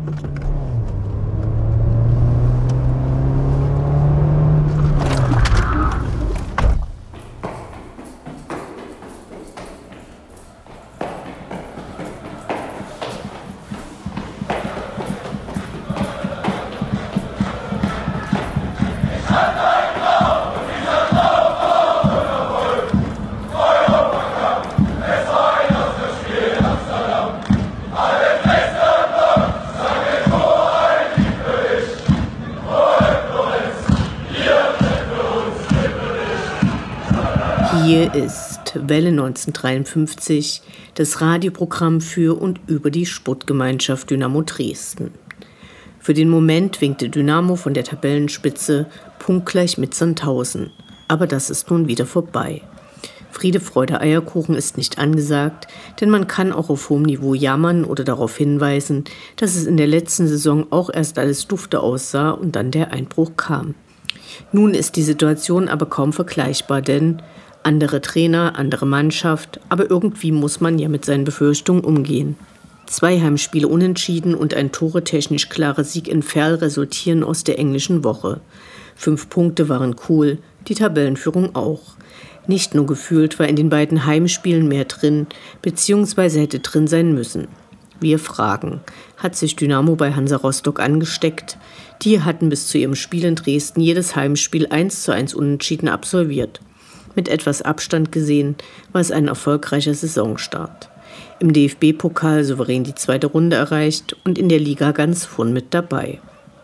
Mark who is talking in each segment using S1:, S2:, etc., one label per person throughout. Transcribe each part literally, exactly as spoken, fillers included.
S1: Hier ist Welle neunzehnhundertdreiundfünfzig, das Radioprogramm für und über die Sportgemeinschaft Dynamo Dresden. Für den Moment winkte Dynamo von der Tabellenspitze punktgleich mit Sandhausen. Aber das ist nun wieder vorbei. Friede, Freude, Eierkuchen ist nicht angesagt, denn man kann auch auf hohem Niveau jammern oder darauf hinweisen, dass es in der letzten Saison auch erst alles dufte aussah und dann der Einbruch kam. Nun ist die Situation aber kaum vergleichbar, denn andere Trainer, andere Mannschaft, aber irgendwie muss man ja mit seinen Befürchtungen umgehen. Zwei Heimspiele unentschieden und ein toretechnisch klarer Sieg in Verl resultieren aus der englischen Woche. Fünf Punkte waren cool, die Tabellenführung auch. Nicht nur gefühlt war in den beiden Heimspielen mehr drin, beziehungsweise hätte drin sein müssen. Wir fragen, hat sich Dynamo bei Hansa Rostock angesteckt? Die hatten bis zu ihrem Spiel in Dresden jedes Heimspiel eins zu eins unentschieden absolviert. Mit etwas Abstand gesehen war es ein erfolgreicher Saisonstart. Im D F B-Pokal souverän die zweite Runde erreicht und in der Liga ganz vorn mit dabei.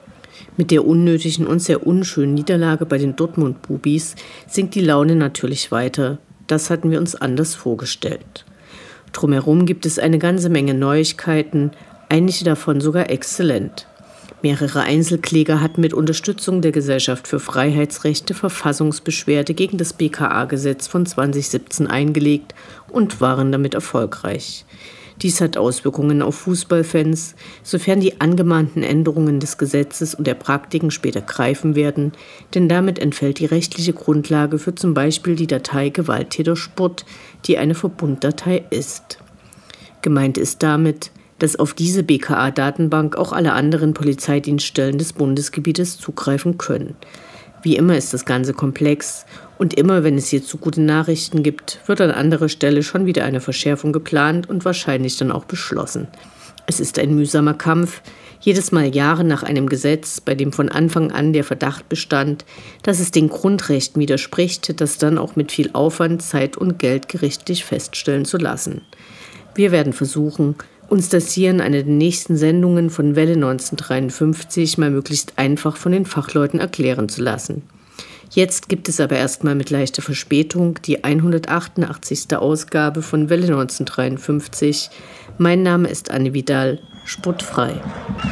S1: Mit der unnötigen und sehr unschönen Niederlage bei den Dortmund-Bubis sinkt die Laune natürlich weiter. Das hatten wir uns anders vorgestellt. Drumherum gibt es eine ganze Menge Neuigkeiten, einige davon sogar exzellent. Mehrere Einzelkläger hatten mit Unterstützung der Gesellschaft für Freiheitsrechte Verfassungsbeschwerde gegen das B K A-Gesetz von zwanzig siebzehn eingelegt und waren damit erfolgreich. Dies hat Auswirkungen auf Fußballfans, sofern die angemahnten Änderungen des Gesetzes und der Praktiken später greifen werden, denn damit entfällt die rechtliche Grundlage für zum Beispiel die Datei Gewalttätersport, die eine Verbunddatei ist. Gemeint ist damit, dass auf diese B K A-Datenbank auch alle anderen Polizeidienststellen des Bundesgebietes zugreifen können. Wie immer ist das Ganze komplex und immer, wenn es hierzu gute Nachrichten gibt, wird an anderer Stelle schon wieder eine Verschärfung geplant und wahrscheinlich dann auch beschlossen. Es ist ein mühsamer Kampf, jedes Mal Jahre nach einem Gesetz, bei dem von Anfang an der Verdacht bestand, dass es den Grundrechten widerspricht, das dann auch mit viel Aufwand, Zeit und Geld gerichtlich feststellen zu lassen. Wir werden versuchen, uns das hier in einer der nächsten Sendungen von Welle neunzehnhundertdreiundfünfzig mal möglichst einfach von den Fachleuten erklären zu lassen. Jetzt gibt es aber erstmal mit leichter Verspätung die hundertachtundachtzigste Ausgabe von Welle neunzehnhundertdreiundfünfzig. Mein Name ist Anne Vidal, sportfrei.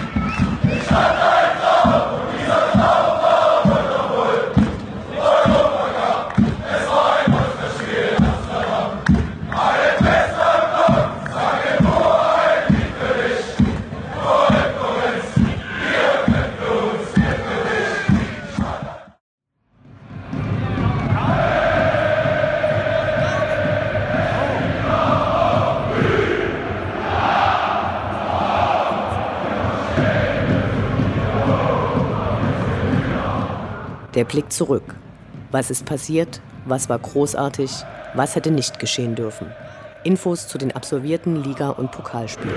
S1: Der Blick zurück. Was ist passiert? Was war großartig? Was hätte nicht geschehen dürfen? Infos zu den absolvierten Liga- und Pokalspielen.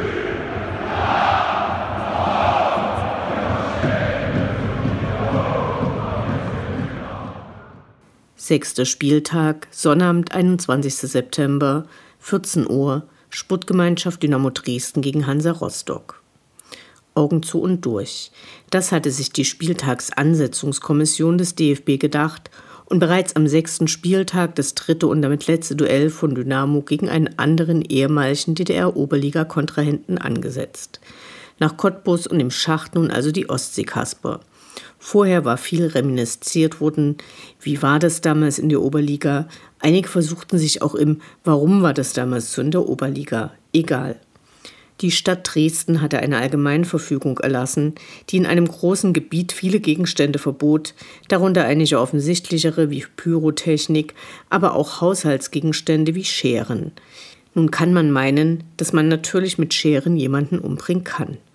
S1: Sechster Spieltag, Sonnabend, einundzwanzigster September, vierzehn Uhr, Sportgemeinschaft Dynamo Dresden gegen Hansa Rostock. Augen zu und durch. Das hatte sich die Spieltagsansetzungskommission des D F B gedacht und bereits am sechsten Spieltag das dritte und damit letzte Duell von Dynamo gegen einen anderen ehemaligen D D R-Oberliga-Kontrahenten angesetzt. Nach Cottbus und dem Schacht nun also die Ostsee-Kasper. Vorher war viel reminisziert worden, wie war das damals in der Oberliga? Einige versuchten sich auch im Warum war das damals so in der Oberliga? Egal. Die Stadt Dresden hatte eine Allgemeinverfügung erlassen, die in einem großen Gebiet viele Gegenstände verbot, darunter einige offensichtlichere wie Pyrotechnik, aber auch Haushaltsgegenstände wie Scheren. Nun kann man meinen, dass man natürlich mit Scheren jemanden umbringen kann.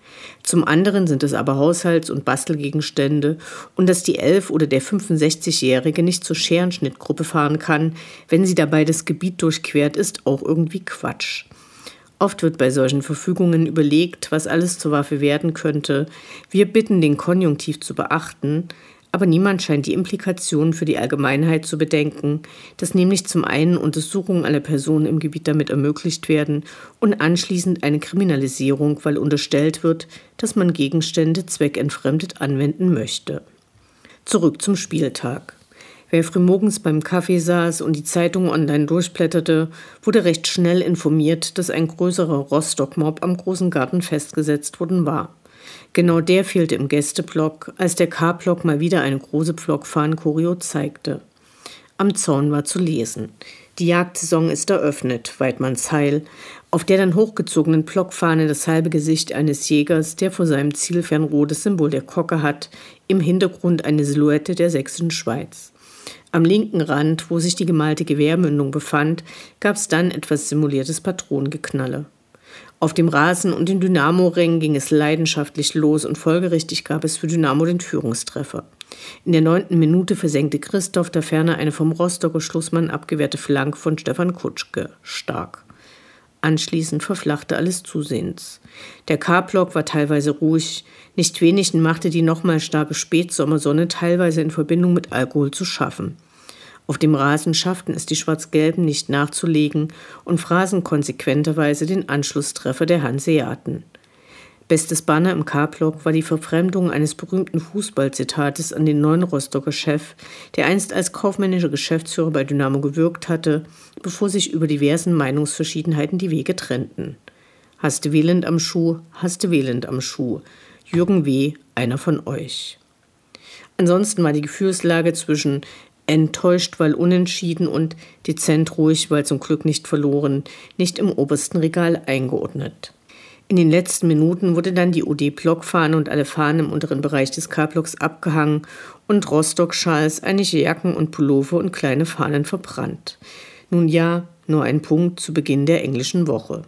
S1: Zum anderen sind es aber Haushalts- und Bastelgegenstände und dass die elf- oder der fünfundsechzigjährige nicht zur Scherenschnittgruppe fahren kann, wenn sie dabei das Gebiet durchquert, ist auch irgendwie Quatsch. Oft wird bei solchen Verfügungen überlegt, was alles zur Waffe werden könnte. Wir bitten, den Konjunktiv zu beachten, aber niemand scheint die Implikationen für die Allgemeinheit zu bedenken, dass nämlich zum einen Untersuchungen aller Personen im Gebiet damit ermöglicht werden und anschließend eine Kriminalisierung, weil unterstellt wird, dass man Gegenstände zweckentfremdet anwenden möchte. Zurück zum Spieltag. Wer frühmorgens beim Kaffee saß und die Zeitung online durchblätterte, wurde recht schnell informiert, dass ein größerer Rostock-Mob am großen Garten festgesetzt worden war. Genau der fehlte im Gästeblock, als der K-Block mal wieder eine große Pflockfahnen-Choreo zeigte. Am Zaun war zu lesen: Die Jagdsaison ist eröffnet, Weidmannsheil, auf der dann hochgezogenen Pflockfahne das halbe Gesicht eines Jägers, der vor seinem Zielfernrohr das Symbol der Kocke hat, im Hintergrund eine Silhouette der sächsischen Schweiz. Am linken Rand, wo sich die gemalte Gewehrmündung befand, gab es dann etwas simuliertes Patronengeknalle. Auf dem Rasen und den Dynamo-Rängen ging es leidenschaftlich los und folgerichtig gab es für Dynamo den Führungstreffer. In der neunten Minute versenkte Christoph da Ferner eine vom Rostocker Schlussmann abgewehrte Flanke von Stefan Kutschke. Stark. Anschließend verflachte alles zusehends. Der K-Block war teilweise ruhig. Nicht wenigen machte die nochmal starke Spätsommersonne teilweise in Verbindung mit Alkohol zu schaffen. Auf dem Rasen schafften es die Schwarz-Gelben nicht nachzulegen und fraßen konsequenterweise den Anschlusstreffer der Hanseaten. Bestes Banner im K-Block war die Verfremdung eines berühmten Fußballzitates an den neuen Rostocker Chef, der einst als kaufmännischer Geschäftsführer bei Dynamo gewirkt hatte, bevor sich über diversen Meinungsverschiedenheiten die Wege trennten. Hast du Wieland am Schuh, hast du Wieland am Schuh. Jürgen W., einer von euch. Ansonsten war die Gefühlslage zwischen enttäuscht, weil unentschieden und dezent ruhig, weil zum Glück nicht verloren, nicht im obersten Regal eingeordnet. In den letzten Minuten wurde dann die O D-Blockfahne und alle Fahnen im unteren Bereich des K-Blocks abgehangen und Rostock-Schals, einige Jacken und Pullover und kleine Fahnen verbrannt. Nun ja, nur ein Punkt zu Beginn der englischen Woche.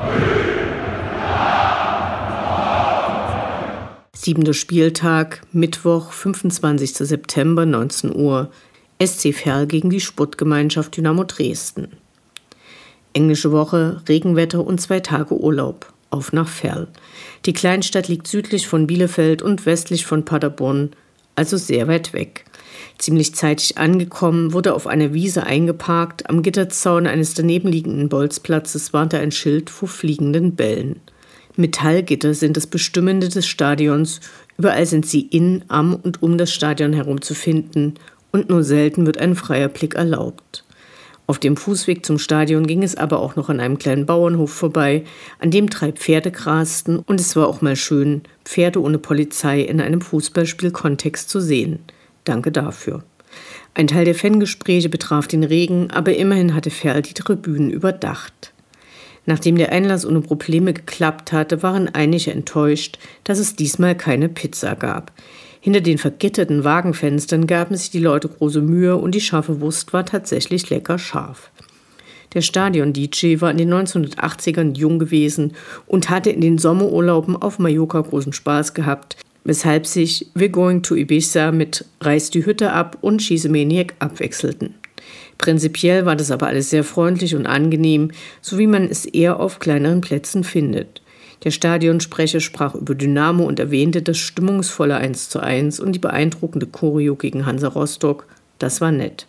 S1: Siebter Spieltag, Mittwoch, fünfundzwanzigster September, neunzehn Uhr. S C Verl gegen die Sportgemeinschaft Dynamo Dresden. Englische Woche, Regenwetter und zwei Tage Urlaub. Auf nach Verl. Die Kleinstadt liegt südlich von Bielefeld und westlich von Paderborn, also sehr weit weg. Ziemlich zeitig angekommen, wurde auf einer Wiese eingeparkt. Am Gitterzaun eines danebenliegenden Bolzplatzes warnte ein Schild vor fliegenden Bällen. Metallgitter sind das Bestimmende des Stadions. Überall sind sie in, am und um das Stadion herum zu finden. Und nur selten wird ein freier Blick erlaubt. Auf dem Fußweg zum Stadion ging es aber auch noch an einem kleinen Bauernhof vorbei, an dem drei Pferde grasten, und es war auch mal schön, Pferde ohne Polizei in einem Fußballspielkontext zu sehen. Danke dafür. Ein Teil der Fangespräche betraf den Regen, aber immerhin hatte Verl die Tribünen überdacht. Nachdem der Einlass ohne Probleme geklappt hatte, waren einige enttäuscht, dass es diesmal keine Pizza gab. Hinter den vergitterten Wagenfenstern gaben sich die Leute große Mühe und die scharfe Wurst war tatsächlich lecker scharf. Der Stadion-D J war in den neunzehnhundertachtzigern jung gewesen und hatte in den Sommerurlauben auf Mallorca großen Spaß gehabt, weshalb sich We're Going to Ibiza mit Reiß die Hütte ab und Schieße Maniac abwechselten. Prinzipiell war das aber alles sehr freundlich und angenehm, so wie man es eher auf kleineren Plätzen findet. Der Stadionsprecher sprach über Dynamo und erwähnte das stimmungsvolle eins zu eins und die beeindruckende Choreo gegen Hansa Rostock. Das war nett.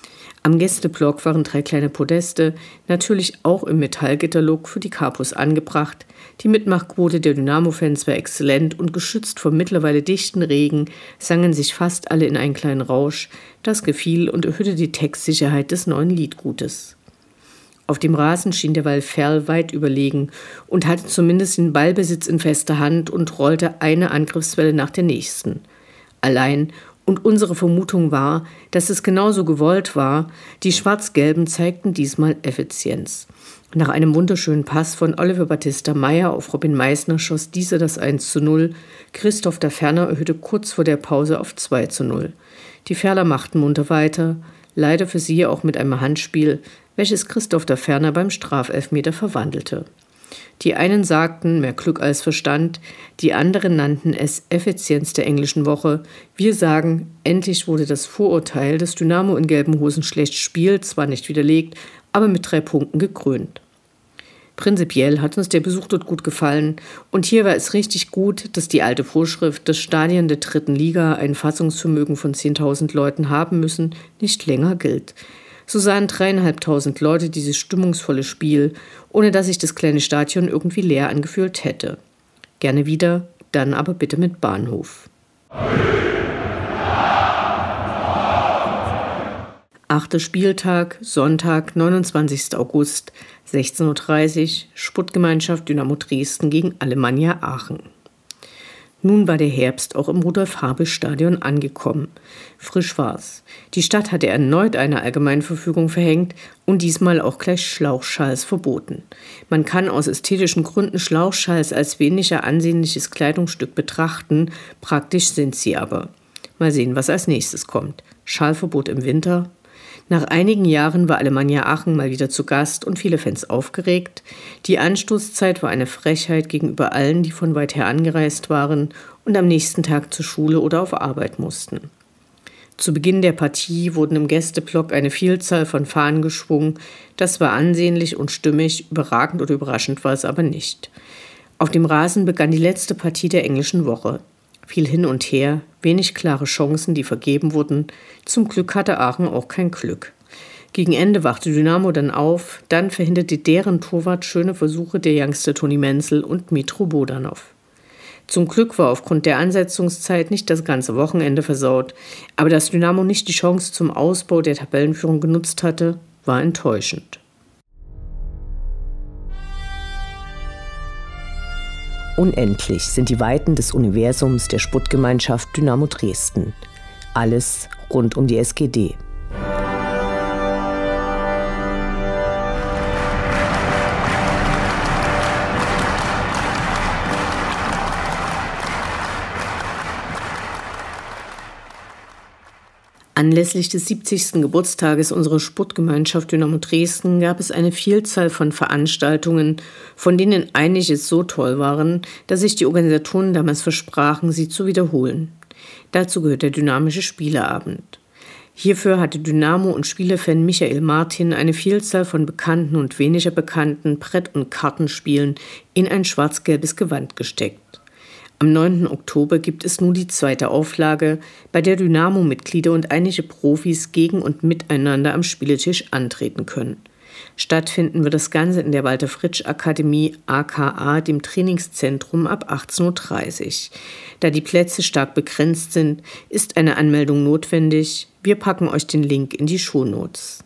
S1: Am Gästeblock waren drei kleine Podeste, natürlich auch im Metallgitterlook für die Kapus angebracht. Die Mitmachquote der Dynamo-Fans war exzellent und geschützt vom mittlerweile dichten Regen sangen sich fast alle in einen kleinen Rausch. Das gefiel und erhöhte die Textsicherheit des neuen Liedgutes. Auf dem Rasen schien derweil Verl weit überlegen und hatte zumindest den Ballbesitz in fester Hand und rollte eine Angriffswelle nach der nächsten. Allein, und unsere Vermutung war, dass es genauso gewollt war, die Schwarz-Gelben zeigten diesmal Effizienz. Nach einem wunderschönen Pass von Oliver Battista Meyer auf Robin Meissner schoss dieser das eins zu null. Christoph da Ferner erhöhte kurz vor der Pause auf zwei zu null. Die Verler machten munter weiter, leider für sie auch mit einem Handspiel, welches Christoph da Ferner beim Strafelfmeter verwandelte. Die einen sagten, mehr Glück als Verstand, die anderen nannten es Effizienz der englischen Woche. Wir sagen, endlich wurde das Vorurteil, dass Dynamo in gelben Hosen schlecht spielt, zwar nicht widerlegt, aber mit drei Punkten gekrönt. Prinzipiell hat uns der Besuch dort gut gefallen und hier war es richtig gut, dass die alte Vorschrift, dass Stadien der dritten Liga ein Fassungsvermögen von zehntausend Leuten haben müssen, nicht länger gilt. So sahen dreieinhalbtausend Leute dieses stimmungsvolle Spiel, ohne dass sich das kleine Stadion irgendwie leer angefühlt hätte. Gerne wieder, dann aber bitte mit Bahnhof. Achter Spieltag, Sonntag, neunundzwanzigster August, sechzehn Uhr dreißig, Sportgemeinschaft Dynamo Dresden gegen Alemannia Aachen. Nun war der Herbst auch im Rudolf-Habich-Stadion angekommen. Frisch war's. Die Stadt hatte erneut eine Allgemeinverfügung verhängt und diesmal auch gleich Schlauchschals verboten. Man kann aus ästhetischen Gründen Schlauchschals als weniger ansehnliches Kleidungsstück betrachten, praktisch sind sie aber. Mal sehen, was als nächstes kommt. Schalverbot im Winter? Nach einigen Jahren war Alemannia Aachen mal wieder zu Gast und viele Fans aufgeregt. Die Anstoßzeit war eine Frechheit gegenüber allen, die von weit her angereist waren und am nächsten Tag zur Schule oder auf Arbeit mussten. Zu Beginn der Partie wurden im Gästeblock eine Vielzahl von Fahnen geschwungen. Das war ansehnlich und stimmig, überragend oder überraschend war es aber nicht. Auf dem Rasen begann die letzte Partie der englischen Woche. Viel hin und her, wenig klare Chancen, die vergeben wurden. Zum Glück hatte Aachen auch kein Glück. Gegen Ende wachte Dynamo dann auf, dann verhinderte deren Torwart schöne Versuche der Youngster Toni Menzel und Mitro Bodanov. Zum Glück war aufgrund der Ansetzungszeit nicht das ganze Wochenende versaut, aber dass Dynamo nicht die Chance zum Ausbau der Tabellenführung genutzt hatte, war enttäuschend.
S2: Unendlich sind die Weiten des Universums der Sportgemeinschaft Dynamo Dresden. Alles rund um die S G D.
S1: Anlässlich des siebzigsten Geburtstages unserer Sportgemeinschaft Dynamo Dresden gab es eine Vielzahl von Veranstaltungen, von denen einige so toll waren, dass sich die Organisatoren damals versprachen, sie zu wiederholen. Dazu gehört der Dynamische Spieleabend. Hierfür hatte Dynamo- und Spielefan Michael Martin eine Vielzahl von bekannten und weniger bekannten Brett- und Kartenspielen in ein schwarz-gelbes Gewand gesteckt. Am neunten Oktober gibt es nun die zweite Auflage, bei der Dynamo-Mitglieder und einige Profis gegen und miteinander am Spieletisch antreten können. Stattfinden wird das Ganze in der Walter-Fritsch-Akademie A K A, dem Trainingszentrum, ab achtzehn Uhr dreißig. Da die Plätze stark begrenzt sind, ist eine Anmeldung notwendig. Wir packen euch den Link in die Shownotes.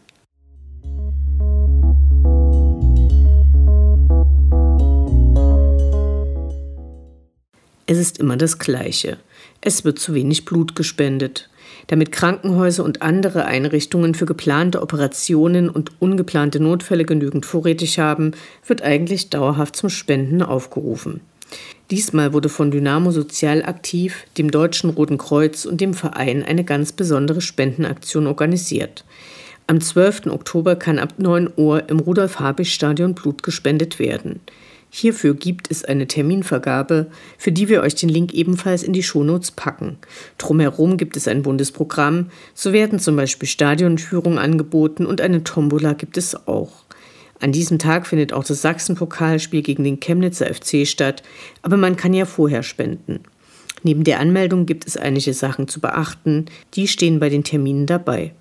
S1: Es ist immer das Gleiche. Es wird zu wenig Blut gespendet. Damit Krankenhäuser und andere Einrichtungen für geplante Operationen und ungeplante Notfälle genügend vorrätig haben, wird eigentlich dauerhaft zum Spenden aufgerufen. Diesmal wurde von Dynamo Sozial Aktiv, dem Deutschen Roten Kreuz und dem Verein eine ganz besondere Spendenaktion organisiert. Am zwölften Oktober kann ab neun Uhr im Rudolf-Habich-Stadion Blut gespendet werden. Hierfür gibt es eine Terminvergabe, für die wir euch den Link ebenfalls in die Shownotes packen. Drumherum gibt es ein buntes Programm, so werden zum Beispiel Stadionführungen angeboten und eine Tombola gibt es auch. An diesem Tag findet auch das Sachsenpokalspiel gegen den Chemnitzer F C statt, aber man kann ja vorher spenden. Neben der Anmeldung gibt es einige Sachen zu beachten, die stehen bei den Terminen dabei.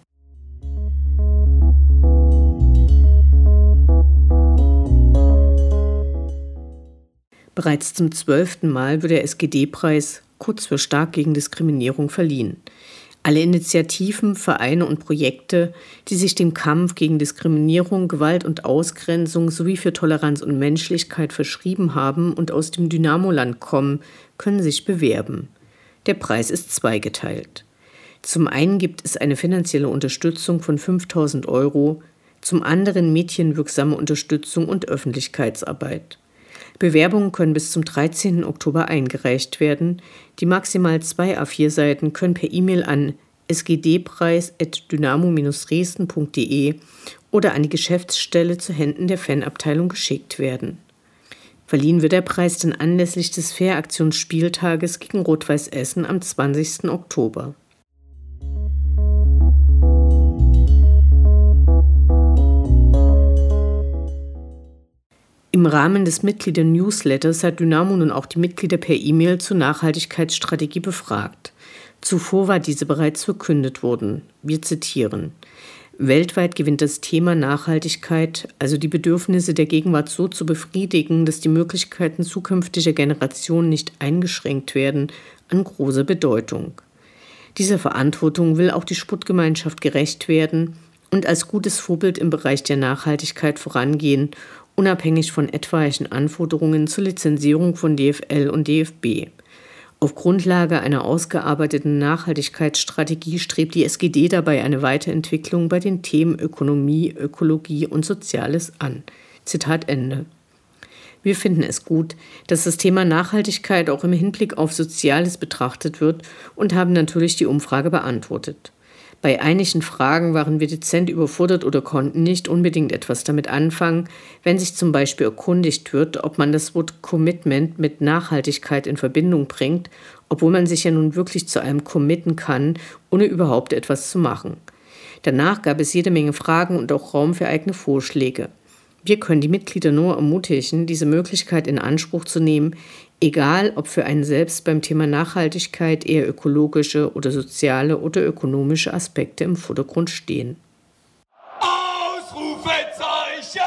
S1: Bereits zum zwölften Mal wird der S G D-Preis, kurz für stark gegen Diskriminierung, verliehen. Alle Initiativen, Vereine und Projekte, die sich dem Kampf gegen Diskriminierung, Gewalt und Ausgrenzung sowie für Toleranz und Menschlichkeit verschrieben haben und aus dem Dynamo-Land kommen, können sich bewerben. Der Preis ist zweigeteilt. Zum einen gibt es eine finanzielle Unterstützung von fünftausend Euro, zum anderen medienwirksame Unterstützung und Öffentlichkeitsarbeit. Bewerbungen können bis zum dreizehnten Oktober eingereicht werden. Die maximal zwei A vier Seiten können per E-Mail an s g d preis at dynamo dresden punkt de oder an die Geschäftsstelle zu Händen der Fanabteilung geschickt werden. Verliehen wird der Preis dann anlässlich des Fair-Aktionsspieltages gegen Rot-Weiß Essen am zwanzigsten Oktober. Im Rahmen des Mitglieder-Newsletters hat Dynamo nun auch die Mitglieder per E-Mail zur Nachhaltigkeitsstrategie befragt. Zuvor war diese bereits verkündet worden. Wir zitieren: Weltweit gewinnt das Thema Nachhaltigkeit, also die Bedürfnisse der Gegenwart so zu befriedigen, dass die Möglichkeiten zukünftiger Generationen nicht eingeschränkt werden, an großer Bedeutung. Dieser Verantwortung will auch die Sportgemeinschaft gerecht werden und als gutes Vorbild im Bereich der Nachhaltigkeit vorangehen, unabhängig von etwaigen Anforderungen zur Lizenzierung von D F L und D F B. Auf Grundlage einer ausgearbeiteten Nachhaltigkeitsstrategie strebt die S G D dabei eine Weiterentwicklung bei den Themen Ökonomie, Ökologie und Soziales an. Zitat Ende. Wir finden es gut, dass das Thema Nachhaltigkeit auch im Hinblick auf Soziales betrachtet wird und haben natürlich die Umfrage beantwortet. Bei einigen Fragen waren wir dezent überfordert oder konnten nicht unbedingt etwas damit anfangen, wenn sich zum Beispiel erkundigt wird, ob man das Wort Commitment mit Nachhaltigkeit in Verbindung bringt, obwohl man sich ja nun wirklich zu einem committen kann, ohne überhaupt etwas zu machen. Danach gab es jede Menge Fragen und auch Raum für eigene Vorschläge. Wir können die Mitglieder nur ermutigen, diese Möglichkeit in Anspruch zu nehmen, egal ob für einen selbst beim Thema Nachhaltigkeit eher ökologische oder soziale oder ökonomische Aspekte im Vordergrund stehen.
S3: Ausrufezeichen!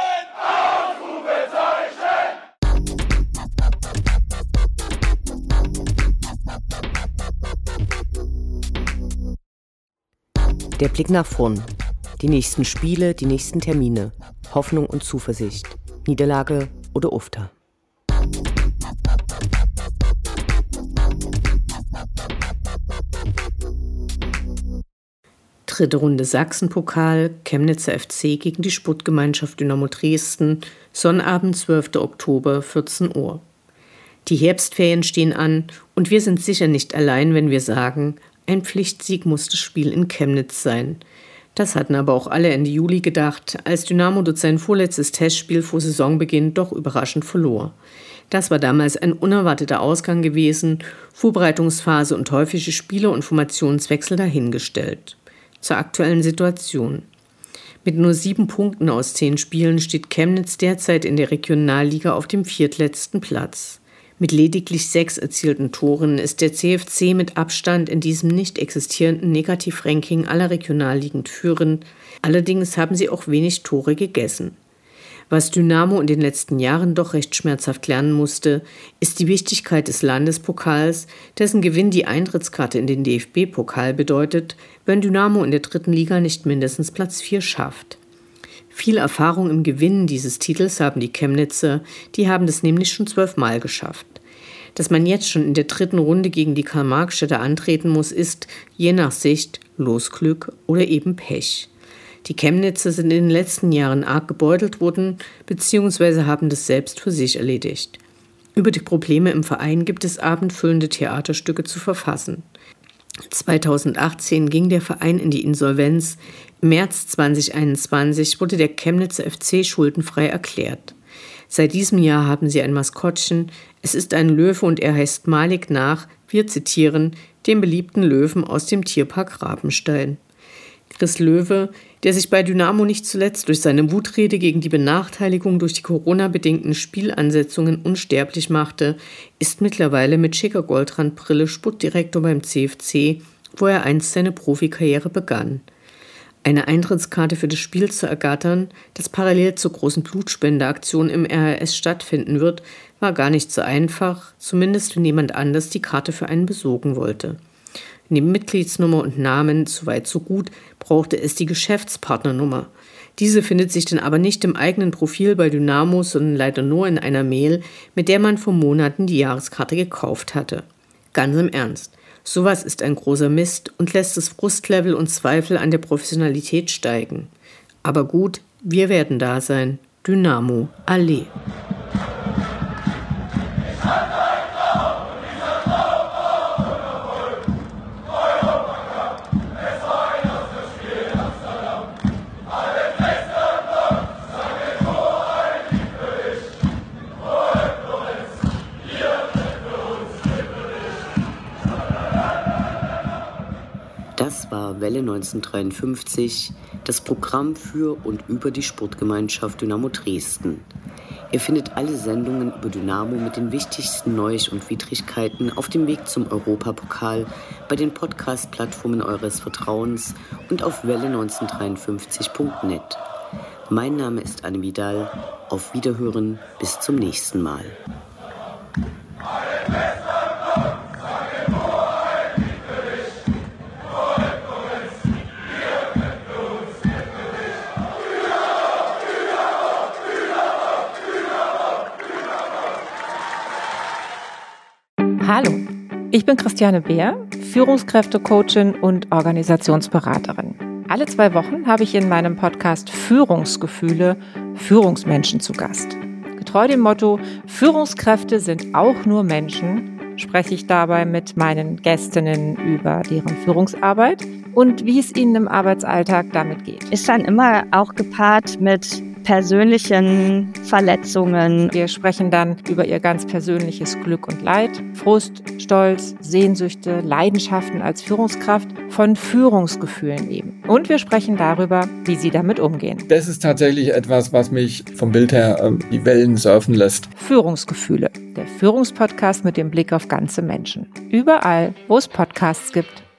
S3: Ausrufezeichen!
S2: Der Blick nach vorn. Die nächsten Spiele, die nächsten Termine. Hoffnung und Zuversicht. Niederlage oder Ufter.
S1: Dritte Runde Sachsenpokal, Chemnitzer F C gegen die Sportgemeinschaft Dynamo Dresden, Sonnabend, zwölfter Oktober, vierzehn Uhr. Die Herbstferien stehen an und wir sind sicher nicht allein, wenn wir sagen, ein Pflichtsieg muss das Spiel in Chemnitz sein. Das hatten aber auch alle Ende Juli gedacht, als Dynamo dort sein vorletztes Testspiel vor Saisonbeginn doch überraschend verlor. Das war damals ein unerwarteter Ausgang gewesen, Vorbereitungsphase und häufige Spiele und Formationswechsel dahingestellt. Zur aktuellen Situation. Mit nur sieben Punkten aus zehn Spielen steht Chemnitz derzeit in der Regionalliga auf dem viertletzten Platz. Mit lediglich sechs erzielten Toren ist der C F C mit Abstand in diesem nicht existierenden Negativranking aller Regionalligen führend. Allerdings haben sie auch wenig Tore gegessen. Was Dynamo in den letzten Jahren doch recht schmerzhaft lernen musste, ist die Wichtigkeit des Landespokals, dessen Gewinn die Eintrittskarte in den D F B-Pokal bedeutet, wenn Dynamo in der dritten Liga nicht mindestens Platz vier schafft. Viel Erfahrung im Gewinnen dieses Titels haben die Chemnitzer, die haben das nämlich schon zwölfmal geschafft. Dass man jetzt schon in der dritten Runde gegen die Karl-Marx-Städte antreten muss, ist, je nach Sicht, Losglück oder eben Pech. Die Chemnitzer sind in den letzten Jahren arg gebeutelt worden, beziehungsweise haben das selbst für sich erledigt. Über die Probleme im Verein gibt es abendfüllende Theaterstücke zu verfassen. zweitausendachtzehn ging der Verein in die Insolvenz. Im März zweitausendeinundzwanzig wurde der Chemnitzer F C schuldenfrei erklärt. Seit diesem Jahr haben sie ein Maskottchen. Es ist ein Löwe und er heißt Malik nach, wir zitieren, dem beliebten Löwen aus dem Tierpark Rabenstein. Chris Löwe, der sich bei Dynamo nicht zuletzt durch seine Wutrede gegen die Benachteiligung durch die Corona-bedingten Spielansetzungen unsterblich machte, ist mittlerweile mit schicker Goldrandbrille Sportdirektor beim C F C, wo er einst seine Profikarriere begann. Eine Eintrittskarte für das Spiel zu ergattern, das parallel zur großen Blutspendeaktion im R H S stattfinden wird, war gar nicht so einfach, zumindest wenn jemand anders die Karte für einen besorgen wollte. Neben Mitgliedsnummer und Namen, soweit so gut, brauchte es die Geschäftspartnernummer. Diese findet sich dann aber nicht im eigenen Profil bei Dynamo, sondern leider nur in einer Mail, mit der man vor Monaten die Jahreskarte gekauft hatte. Ganz im Ernst. Sowas ist ein großer Mist und lässt das Frustlevel und Zweifel an der Professionalität steigen. Aber gut, wir werden da sein. Dynamo, Allee.
S2: Das war Welle neunzehnhundertdreiundfünfzig, das Programm für und über die Sportgemeinschaft Dynamo Dresden. Ihr findet alle Sendungen über Dynamo mit den wichtigsten Neuigkeiten und Widrigkeiten auf dem Weg zum Europapokal bei den Podcast-Plattformen eures Vertrauens und auf welle neunzehnhundertdreiundfünfzig punkt net. Mein Name ist Anne Vidal. Auf Wiederhören, bis zum nächsten Mal.
S4: Hallo, ich bin Christiane Beer, Führungskräftecoachin und Organisationsberaterin. Alle zwei Wochen habe ich in meinem Podcast Führungsgefühle Führungsmenschen zu Gast. Getreu dem Motto Führungskräfte sind auch nur Menschen, spreche ich dabei mit meinen Gästinnen über deren Führungsarbeit und wie es ihnen im Arbeitsalltag damit geht.
S5: Ist dann immer auch gepaart mit persönlichen Verletzungen.
S4: Wir sprechen dann über ihr ganz persönliches Glück und Leid, Frust, Stolz, Sehnsüchte, Leidenschaften als Führungskraft, von Führungsgefühlen eben. Und wir sprechen darüber, wie sie damit umgehen.
S6: Das ist tatsächlich etwas, was mich vom Bild her äh, die Wellen surfen lässt.
S4: Führungsgefühle, der Führungspodcast mit dem Blick auf ganze Menschen. Überall, wo es Podcasts gibt.